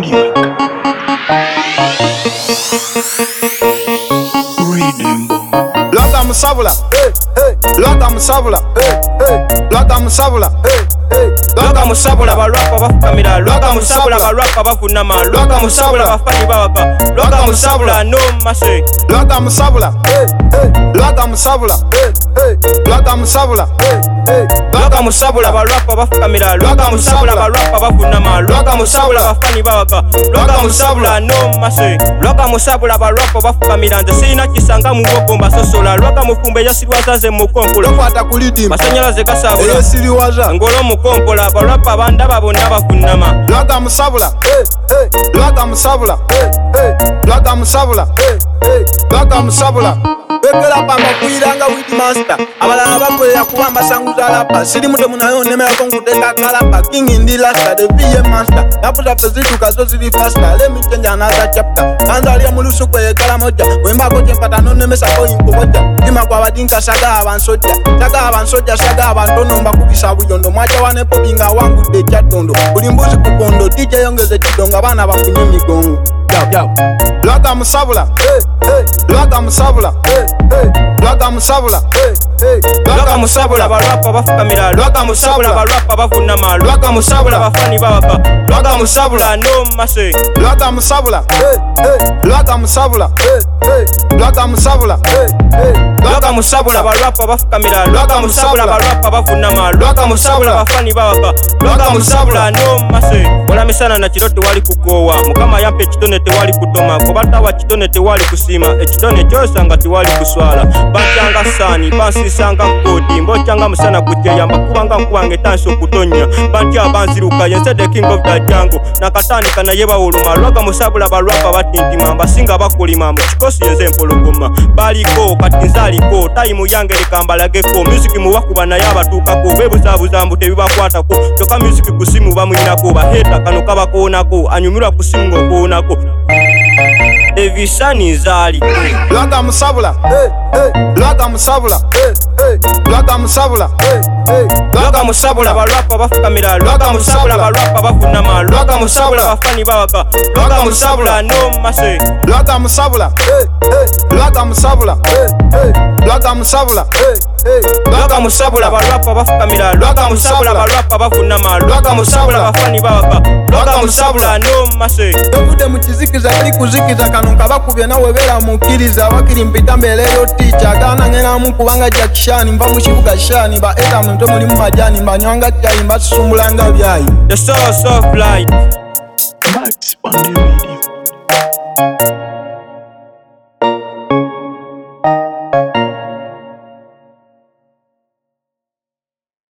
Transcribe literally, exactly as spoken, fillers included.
Maniac. Reading book. Lota Musabula, hey, hey, Lota Musabula, hey, hey, Lota Musabula, hey, hey, Lota Musabula barapa bafukamira, Lota Musabula barapa bafunama, Lota Musabula bafani babaka, Lota Musabula no mase, Lota Musabula, hey, hey, Lota Musabula, hey, hey, Lota Musabula, hey, hey, Lota Musabula barapa bafukamira, Lota Musabula barapa bafunama, Lota Musabula bafani babaka, Lota Musabula no mase, Lota Musabula barapa bafukamira, nze sina kisanga mu bogomba sosola, Lota mufumbe yasirwaza ze mu konkola, lokwata kulidi masanyalaze gasabula, eyesiriwaza ngolo mu konkola, barapa bandaba bonna bafunama, Lota Musabula, hey, hey, Lota Musabula, hey, hey, Lota Musabula, hey, hey, Lota Musabula. Bekela pamba kuiranga with master abalala bakwera kubamba sanguza lapa siri muto munayo nemera konkuteka kalapa king in the last the V M master naputa pezitu kazo zili faster let me change another chapter kanza ya mulusu kwe kala moja wemba koje mpata no nemesa ko inkomoja ima kwa badinka saga abansoja saga abansoja saga abantono mbakubisa buyondo mwacha wane popinga wangu de chatondo ulimbuzi kupondo D J yongeze kidonga bana bakunye migongo yo yo Lota Musabula, hey, hey, Lota Musabula, hey, hey, Lota Musabula, hey, hey, Lota Musabula barapa bafukamira, Lota Musabula barapa bafunama, Lota Musabula bafani babaka, Lota Musabula no mase, Lota Musabula, hey, hey, Lota Musabula, hey, hey, Lota Musabula, hey, hey, Lota Musabula barapa bafukamira, Lota Musabula barapa bafunama, Lota Musabula bafani babaka, Lota Musabula no mase. Ola misana na kiroto wali kukowa, mukama yampe kitone tewali kutoma, kobata wa kitone tewali kusima, ekitone kyosanga tewali kuswala, batyanga sani, bansisanga kodi, mbotyanga musana kutyeyamba kubanga nkuwange tanso kutonya, bantya abanziruka yense the king of the jungle, nakatandika naye bawuluma, Lota Musabula balwapa batintima, mbasinga bakulima, mu kikosi yenze mpologoma, baliko kati nzaliko, tayimu yange likambalageko, music muwakuba naye abatuukako, bebuzabuza mbu tebibakwatako, kyokka music kusimu bamuyinako, baheta kano kabakoonako, anyumirwa kusimu ng'okoonako. Evisani zali Lota Musabula, hey, hey, Lota Musabula, hey, hey, Lota Musabula, hey, hey, Lota Musabula barapa bafukamira, Lota Musabula barapa bafunama, Lota Musabula bafani babaka, Lota Musabula no mase, Lota Musabula, hey, hey, Lota Musabula, hey, hey, Lota Musabula, hey, hey, Lota Musabula barapa bafukamira, Lota Musabula barapa bafunama, Lota Musabula bafani babaka, Lota Musabula no mase. Tovude mukizikiza ali kuzikiza kanonka bakubye nawe bera mukiriza wakiri mpita mbele yo teacher gana ngena mu kubanga jakishani mva mu kibuga shani ba eta muntu muri mu majani mbanywanga chai mbasumbulanga byayi The soul so flight Max Pandey.